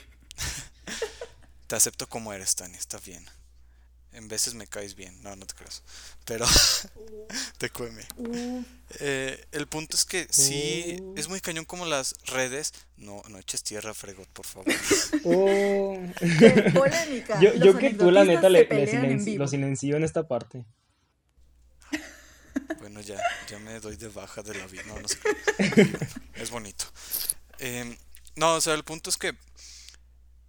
te acepto como eres, Tani, está bien. En veces me caes bien, no, no te creas. Pero te cueme. Uh, Eh, el punto es que sí, Oh, es muy cañón como las redes. No, no eches tierra, Fregot, por favor. oh. Qué polémica. Yo, Los yo que tú, la neta, anecdotistas se le, le pelean en silenci- lo vivo. silencio en esta parte. Bueno, ya, ya me doy de baja de la vida. No, no sé. Qué. Es bonito. Eh, no, o sea, el punto es que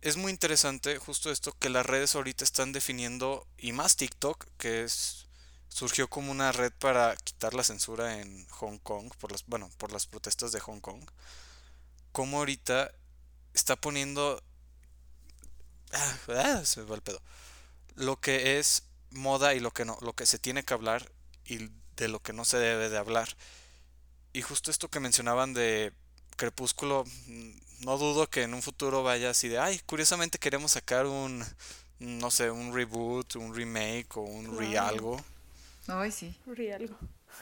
es muy interesante justo esto que las redes ahorita están definiendo, y más TikTok, que es surgió como una red para quitar la censura en Hong Kong, por las, bueno, por las protestas de Hong Kong, como ahorita está poniendo, ah, ah, se me va el pedo, lo que es moda y lo que no, lo que se tiene que hablar y de lo que no se debe de hablar. Y justo esto que mencionaban de Crepúsculo, no dudo que en un futuro vaya así de, ay, curiosamente queremos sacar un, no sé, un reboot, un remake o un re Claro. algo. Ay, sí. Ri algo.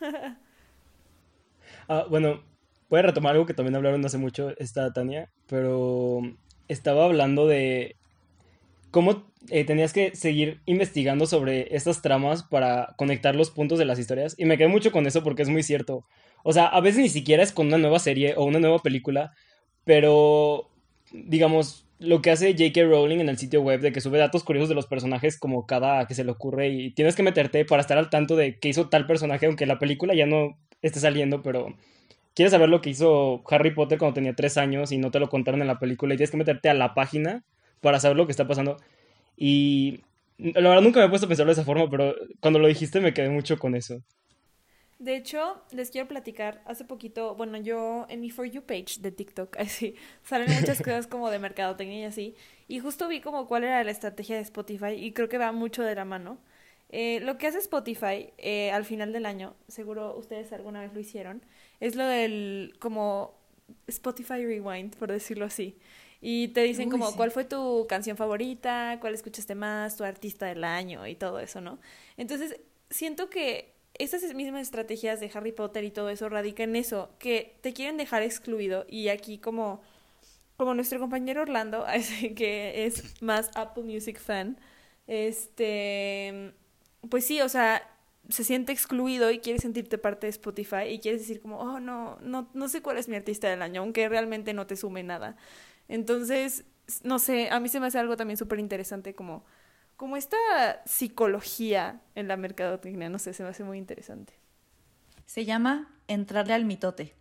Ah, bueno, voy a retomar algo que también hablaron hace mucho esta Tania, pero estaba hablando de cómo eh, tenías que seguir investigando sobre estas tramas para conectar los puntos de las historias. Y me quedé mucho con eso porque es muy cierto. O sea, a veces ni siquiera es con una nueva serie o una nueva película, pero digamos, lo que hace J K. Rowling en el sitio web de que sube datos curiosos de los personajes como cada que se le ocurre y tienes que meterte para estar al tanto de qué hizo tal personaje, aunque la película ya no esté saliendo, pero quieres saber lo que hizo Harry Potter cuando tenía tres años y no te lo contaron en la película y tienes que meterte a la página para saber lo que está pasando. Y la verdad nunca me he puesto a pensarlo de esa forma, pero cuando lo dijiste me quedé mucho con eso. De hecho, les quiero platicar, hace poquito, bueno, yo en mi For You page de TikTok, así, salen muchas cosas como de mercadotecnia y así, y justo vi como cuál era la estrategia de Spotify y creo que va mucho de la mano. Eh, lo que hace Spotify eh, al final del año, seguro ustedes alguna vez lo hicieron, es lo del como Spotify Rewind, por decirlo así. Y te dicen Uy, como sí. cuál fue tu canción favorita, cuál escuchaste más, tu artista del año y todo eso, ¿no? Entonces, siento que estas mismas estrategias de Harry Potter y todo eso radican en eso, que te quieren dejar excluido y aquí como, como nuestro compañero Orlando, así que es más Apple Music fan, este, pues sí, o sea, se siente excluido y quiere sentirte parte de Spotify y quieres decir como, oh, no, no, no sé cuál es mi artista del año, aunque realmente no te sume nada. Entonces, no sé, a mí se me hace algo también súper interesante como, como esta psicología en la mercadotecnia, no sé, se me hace muy interesante. Se llama entrarle al mitote.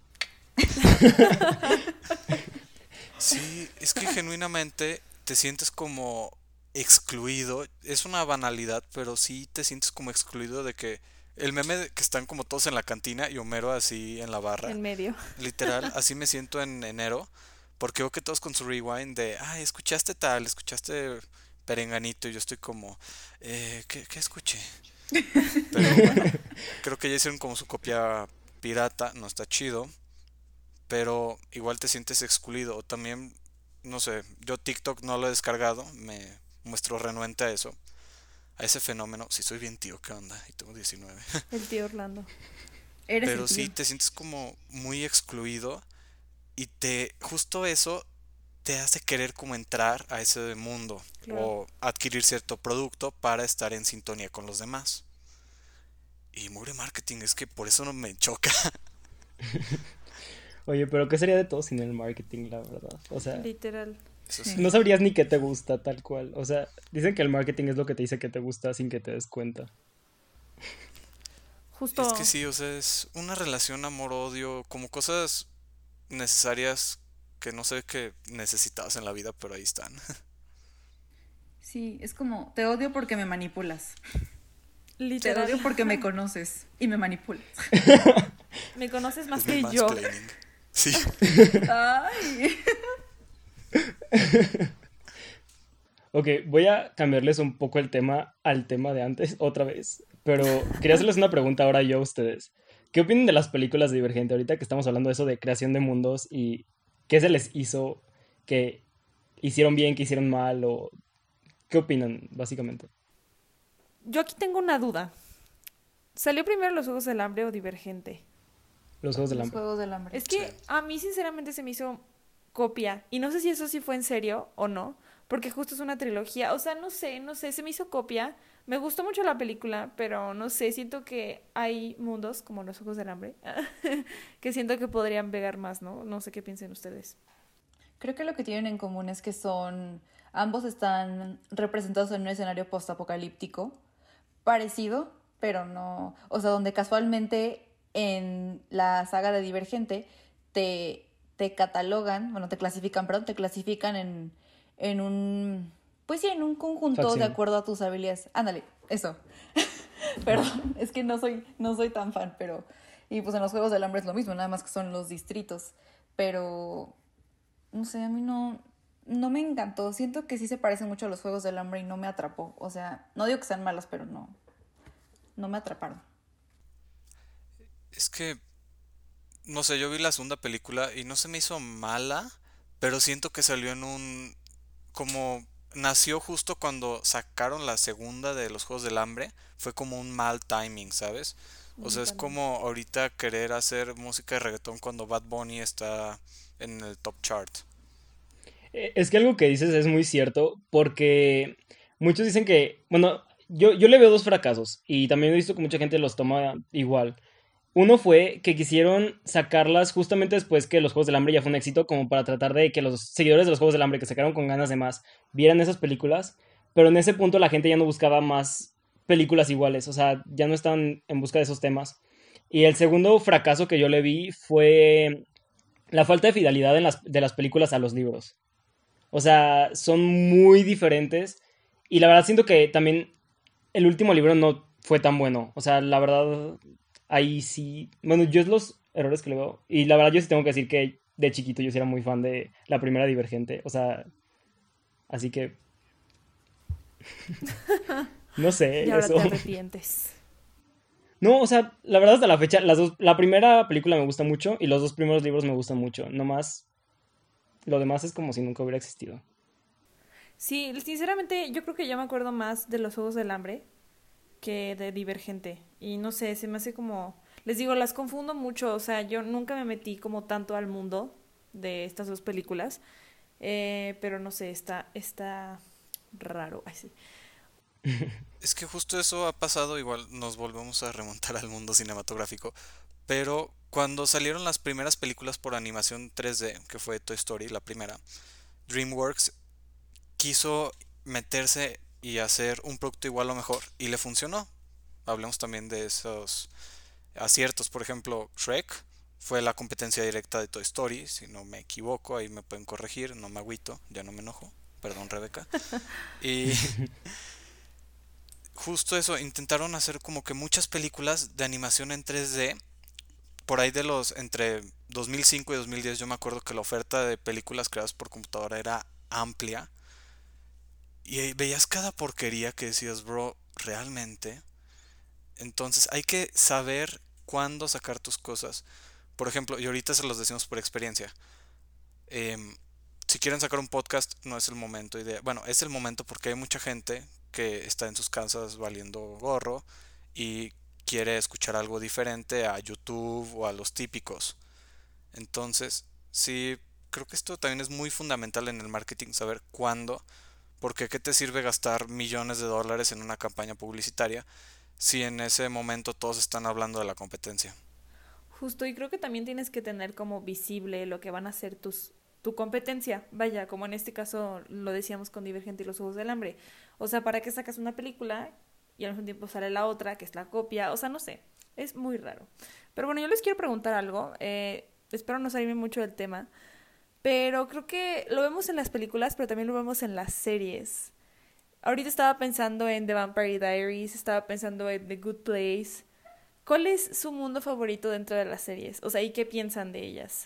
Sí, es que genuinamente te sientes como excluido. Es una banalidad, pero sí te sientes como excluido de que el meme de que están como todos en la cantina y Homero así en la barra. En medio. Literal, así me siento en enero, porque veo que todos con su rewind de, ay, escuchaste tal, escuchaste Perenganito, y yo estoy como, eh, ¿qué, qué escuché? Pero bueno, creo que ya hicieron como su copia pirata, no está chido, pero igual te sientes excluido. O también, no sé, yo TikTok no lo he descargado, me muestro renuente a eso, a ese fenómeno. Si soy bien tío, ¿qué onda? Y tengo diecinueve. El tío Orlando. Eres el Pero sí, tío. te sientes como muy excluido y te, justo eso te hace querer como entrar a ese mundo Claro. o adquirir cierto producto para estar en sintonía con los demás. Y mugre marketing, es que por eso no me choca. Oye, pero ¿qué sería de todo sin el marketing, la verdad? O sea, Literal. Eso Sí. sí. no sabrías ni qué te gusta tal cual. O sea, dicen que el marketing es lo que te dice que te gusta sin que te des cuenta. Justo. Es que sí, o sea, es una relación amor-odio, como cosas necesarias que no sé que necesitabas en la vida, pero ahí están. Sí, es como, te odio porque me manipulas. Te Literal. odio porque me conoces y me manipulas. Me conoces más Es mi que yo. mansplaining. Sí. Ay. Ok, voy a cambiarles un poco el tema al tema de antes, otra vez. Pero quería hacerles una pregunta ahora yo a ustedes. ¿Qué opinan de las películas de Divergente? Ahorita que estamos hablando de eso de creación de mundos y qué se les hizo, que hicieron bien, que hicieron mal, o qué opinan, básicamente. Yo aquí tengo una duda. ¿Salió primero Los Juegos del Hambre o Divergente? Los Juegos del Los Hambre. Juegos del Hambre. Es que Sí. a mí sinceramente se me hizo copia. Y no sé si eso sí fue en serio o no. Porque justo es una trilogía. O sea, no sé, no sé, se me hizo copia. Me gustó mucho la película, pero no sé, siento que hay mundos, como Los Juegos del Hambre, que siento que podrían pegar más, ¿no? No sé qué piensen ustedes. Creo que lo que tienen en común es que son, ambos están representados en un escenario postapocalíptico, parecido, pero no, o sea, donde casualmente en la saga de Divergente te, te catalogan, bueno, te clasifican, perdón, te clasifican en, en un, pues sí, en un conjunto Facción. de acuerdo a tus habilidades. Ándale, eso. Perdón, es que no soy, no soy tan fan, pero... Y pues en los Juegos del Hambre es lo mismo, nada más que son los distritos. Pero, no sé, a mí no, no me encantó. Siento que sí se parecen mucho a los Juegos del Hambre y no me atrapó. O sea, no digo que sean malas, pero no, no me atraparon. Es que, no sé, yo vi la segunda película y no se me hizo mala, pero siento que salió en un... como nació justo cuando sacaron la segunda de los Juegos del Hambre, fue como un mal timing, ¿sabes? O sea, es como ahorita querer hacer música de reggaetón cuando Bad Bunny está en el top chart. Eh, Es que algo que dices es muy cierto, porque muchos dicen que, bueno, yo, yo le veo dos fracasos y también he visto que mucha gente los toma igual. Uno fue que quisieron sacarlas justamente después que los Juegos del Hambre ya fue un éxito, como para tratar de que los seguidores de los Juegos del Hambre que se quedaron con ganas de más vieran esas películas, pero en ese punto la gente ya no buscaba más películas iguales, o sea, ya no estaban en busca de esos temas. Y el segundo fracaso que yo le vi fue la falta de fidelidad en las, de las películas a los libros. O sea, son muy diferentes. Y la verdad siento que también el último libro no fue tan bueno. O sea, la verdad, ahí sí... Bueno, yo es los errores que le veo. Y la verdad yo sí tengo que decir que de chiquito yo sí era muy fan de la primera Divergente. O sea, así que... No sé, Y ahora eso. te arrepientes. No, o sea, la verdad hasta la fecha, las dos, la primera película me gusta mucho y los dos primeros libros me gustan mucho. Nomás, lo demás es como si nunca hubiera existido. Sí, sinceramente yo creo que yo me acuerdo más de los Juegos del Hambre que de Divergente. Y no sé, se me hace como... Les digo, las confundo mucho. O sea, yo nunca me metí como tanto al mundo de estas dos películas. Eh, pero no sé, está, está raro. Ay, sí. Es que justo eso ha pasado, igual nos volvemos a remontar al mundo cinematográfico, pero cuando salieron las primeras películas por animación tres D, que fue Toy Story, la primera, DreamWorks quiso meterse y hacer un producto igual o mejor, y le funcionó. Hablemos también de esos aciertos, por ejemplo, Shrek fue la competencia directa de Toy Story, si no me equivoco, ahí me pueden corregir, no me agüito, ya no me enojo, perdón Rebeca. Y justo eso, intentaron hacer como que muchas películas de animación en tres D. Por ahí de los, entre dos mil cinco y dos mil diez yo me acuerdo que la oferta de películas creadas por computadora era amplia. Y ahí veías cada porquería que decías, bro, realmente. Entonces hay que saber cuándo sacar tus cosas. Por ejemplo, y ahorita se los decimos por experiencia. em, si quieren sacar un podcast, no es el momento ideal. Bueno, es el momento porque hay mucha gente que está en sus casas valiendo gorro y quiere escuchar algo diferente a YouTube o a los típicos. Entonces, sí, creo que esto también es muy fundamental en el marketing, saber cuándo, porque qué te sirve gastar millones de dólares en una campaña publicitaria si en ese momento todos están hablando de la competencia. Justo, y creo que también tienes que tener como visible lo que van a ser tus tu competencia, vaya, como en este caso lo decíamos con Divergente y los Juegos del Hambre. O sea, ¿para qué sacas una película y al mismo tiempo sale la otra, que es la copia? O sea, no sé, es muy raro. Pero bueno, yo les quiero preguntar algo, eh, espero no salirme mucho del tema, pero creo que lo vemos en las películas, pero también lo vemos en las series. Ahorita estaba pensando en The Vampire Diaries, estaba pensando en The Good Place. ¿Cuál es su mundo favorito dentro de las series? O sea, ¿y qué piensan de ellas?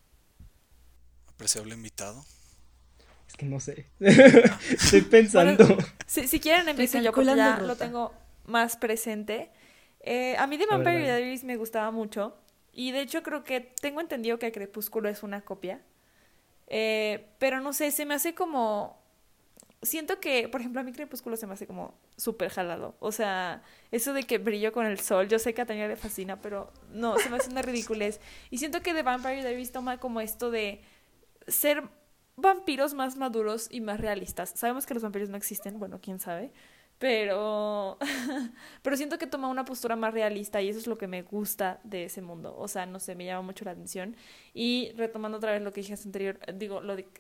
Apreciable invitado. Es que no sé. Estoy pensando. Bueno, si, si quieren empiezo yo porque ya Recalculando lo ruta. tengo más presente. Eh, a mí The A ver, Vampire dale. Diaries me gustaba mucho. Y de hecho creo que tengo entendido que Crepúsculo es una copia. Eh, pero no sé, se me hace como... Siento que, por ejemplo, a mí Crepúsculo se me hace como súper jalado. O sea, eso de que brillo con el sol, yo sé que a Tania le fascina, pero no, se me hace una ridiculez. Y siento que The Vampire Diaries toma como esto de ser vampiros más maduros y más realistas. Sabemos que los vampiros no existen, bueno, quién sabe, pero pero siento que toma una postura más realista y eso es lo que me gusta de ese mundo. O sea, no sé, me llama mucho la atención. Y retomando otra vez lo que dije anterior, digo, lo de...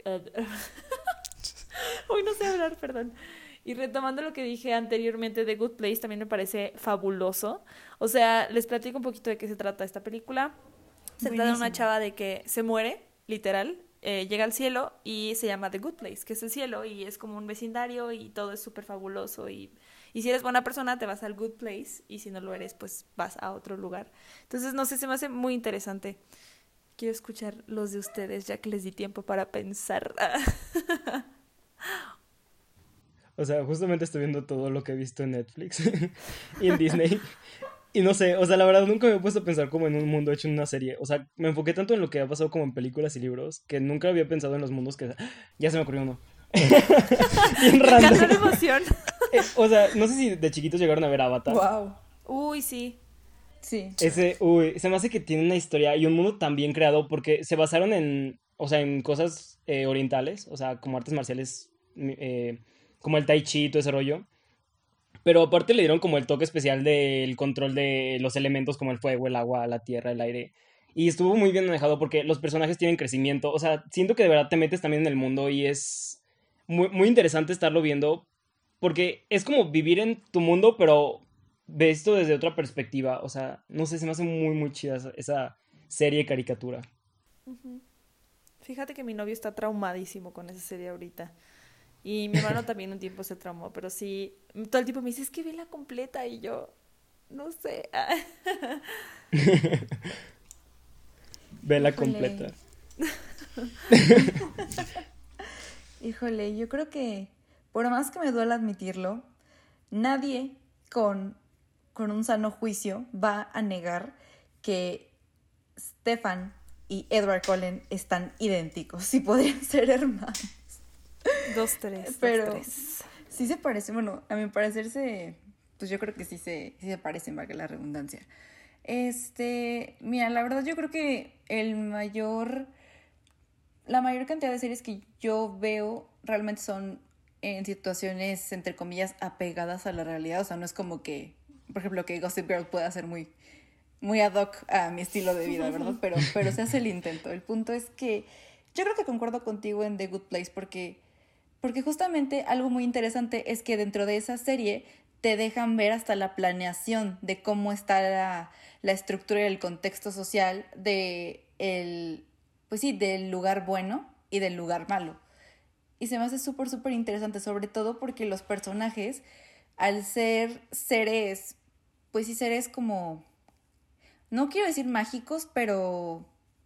Hoy no sé hablar, perdón. Y retomando lo que dije anteriormente de Good Place, también me parece fabuloso. O sea, les platico un poquito de qué se trata esta película. Se trata de una Buenísimo. chava de que se muere, literal, eh, llega al cielo y se llama The Good Place, que es el cielo y es como un vecindario y todo es súper fabuloso y, y si eres buena persona te vas al Good Place y si no lo eres pues vas a otro lugar. Entonces no sé, se me hace muy interesante. Quiero escuchar los de ustedes ya que les di tiempo para pensar. O sea, justamente estoy viendo todo lo que he visto en Netflix y en Disney. Y no sé, o sea, la verdad nunca me he puesto a pensar como en un mundo hecho en una serie. O sea, me enfoqué tanto en lo que ha pasado como en películas y libros que nunca había pensado en los mundos que... Ya se me ocurrió uno. Bien Me encantó random. la emoción. Eh, o sea, no sé si de chiquitos llegaron a ver Avatar. Wow. Uy, sí. Sí. Ese, uy, se me hace que tiene una historia y un mundo tan bien creado porque se basaron en, o sea, en cosas eh, orientales, o sea, como artes marciales, eh, como el tai chi y todo ese rollo. Pero aparte le dieron como el toque especial del control de los elementos como el fuego, el agua, la tierra, el aire. Y estuvo muy bien manejado porque los personajes tienen crecimiento. O sea, siento que de verdad te metes también en el mundo y es muy, muy interesante estarlo viendo porque es como vivir en tu mundo, pero visto desde otra perspectiva. O sea, no sé, se me hace muy, muy chida esa, esa serie de caricatura. Ujú. Fíjate que mi novio está traumadísimo con esa serie ahorita. Y mi hermano también un tiempo se traumó, pero sí, todo el tiempo me dice, es que vela completa y yo, no sé. Vela Híjole. completa. Híjole, yo creo que, por más que me duela admitirlo, nadie con, con un sano juicio va a negar que Stefan y Edward Cullen están idénticos y podrían ser hermanos. Dos, tres, Pero dos, tres. sí se parecen, bueno, a mi parecer se, pues yo creo que sí se, sí se parecen, valga la redundancia. Este, mira, la verdad yo creo que el mayor, la mayor cantidad de series que yo veo realmente son en situaciones, entre comillas, apegadas a la realidad. O sea, no es como que, por ejemplo, que Gossip Girl pueda ser muy, muy ad hoc a mi estilo de vida, ¿verdad? Pero, pero se hace el intento. El punto es que yo creo que concuerdo contigo en The Good Place porque, porque justamente algo muy interesante es que dentro de esa serie te dejan ver hasta la planeación de cómo está la, la estructura y el contexto social de el, pues sí, del lugar bueno y del lugar malo. Y se me hace súper, súper interesante, sobre todo porque los personajes, al ser seres, pues sí, seres como, no quiero decir mágicos, pero...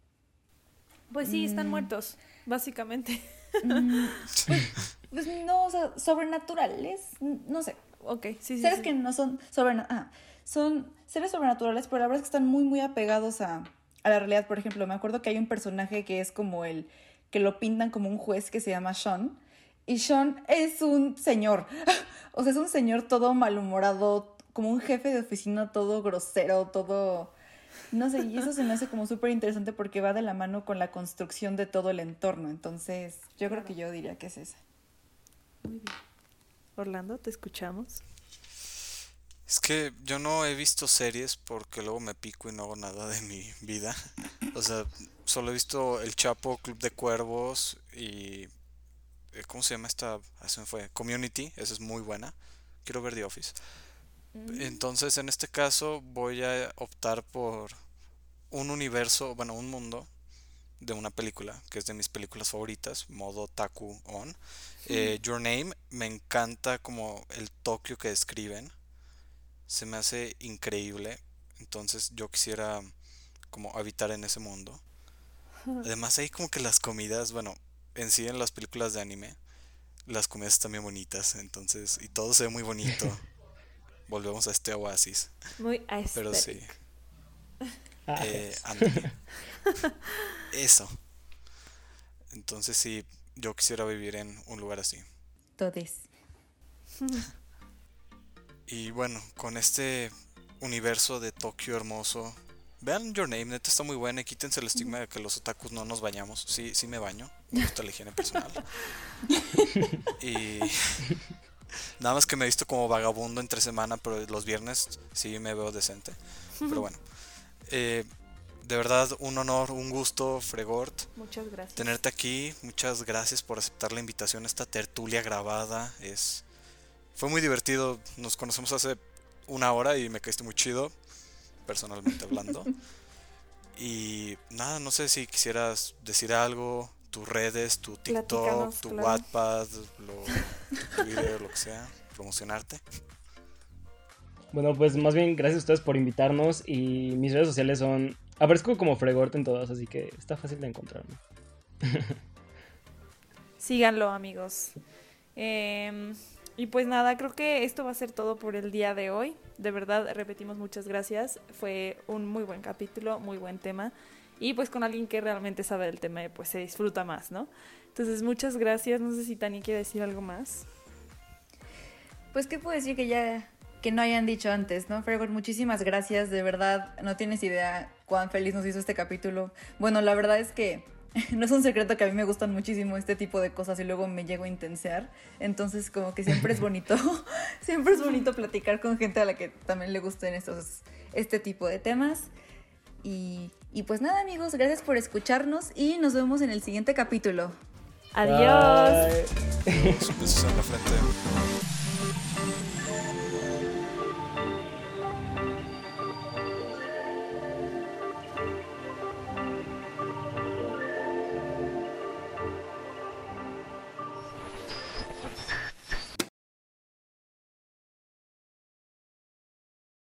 Pues sí, están mm, muertos, básicamente. mm, pues, pues no, o sea, sobrenaturales, no sé. Ok, sí, sí, Seres sí. que no son sobrenaturales, son seres sobrenaturales, pero la verdad es que están muy, muy apegados a, a la realidad. Por ejemplo, me acuerdo que hay un personaje que es como el, que lo pintan como un juez que se llama Sean, y Sean es un señor, o sea, es un señor todo malhumorado, como un jefe de oficina todo grosero, todo, no sé, y eso se me hace como súper interesante porque va de la mano con la construcción de todo el entorno. Entonces, yo creo Claro. que yo diría que es esa. Muy bien. Orlando, te escuchamos. Es que yo no he visto series porque luego me pico y no hago nada de mi vida. O sea, solo he visto El Chapo, Club de Cuervos y... eh, ¿Cómo se llama esta? Ah, se me fue. Community, esa es muy buena. Quiero ver The Office. Mm. Entonces, en este caso, voy a optar por un universo, bueno, un mundo de una película, que es de mis películas favoritas, modo Taku On. Eh, Your Name, me encanta como el Tokio que describen. Se me hace increíble. Entonces yo quisiera como habitar en ese mundo. Además hay como que las comidas, bueno, en sí en las películas de anime, las comidas están bien bonitas, entonces, y todo se ve muy bonito. Volvemos a este oasis. Muy Pero sí, aesthetic. Ah, eh, es. ándale. Eso. Entonces sí, yo quisiera vivir en un lugar así. Todes. Y bueno, con este universo de Tokio hermoso, vean Your Name, neta está muy buena y quítense el estigma de que los otakus no nos bañamos. Sí, sí me baño, me gusta la higiene personal. Y nada más que me he visto como vagabundo entre semana, pero los viernes sí me veo decente. Pero bueno, eh, de verdad un honor, un gusto, Fregort, Muchas gracias. tenerte aquí. Muchas gracias por aceptar la invitación a esta tertulia grabada. Es Fue muy divertido, nos conocemos hace una hora y me caíste muy chido, personalmente hablando. Y nada, no sé si quisieras decir algo, tus redes, tu TikTok, Platícanos, tu claro. Wattpad, lo, Twitter, lo que sea, promocionarte. Bueno, pues más bien gracias a ustedes por invitarnos y mis redes sociales son... Aparezco como Fregort en todas, así que está fácil de encontrarme. Síganlo, amigos. Eh, y pues nada, creo que esto va a ser todo por el día de hoy. De verdad, repetimos, muchas gracias. Fue un muy buen capítulo, muy buen tema. Y pues con alguien que realmente sabe del tema, pues se disfruta más, ¿no? Entonces, muchas gracias. No sé si Tani quiere decir algo más. Pues, ¿qué puedo decir que ya que no hayan dicho antes, ¿no? Fregor, muchísimas gracias, de verdad, no tienes idea cuán feliz nos hizo este capítulo. Bueno, la verdad es que no es un secreto que a mí me gustan muchísimo este tipo de cosas y luego me llego a intensear, entonces como que siempre es bonito, siempre es bonito platicar con gente a la que también le gusten estos, este tipo de temas. Y, y pues nada, amigos, gracias por escucharnos y nos vemos en el siguiente capítulo. Adiós. Bye. Besos en la frente.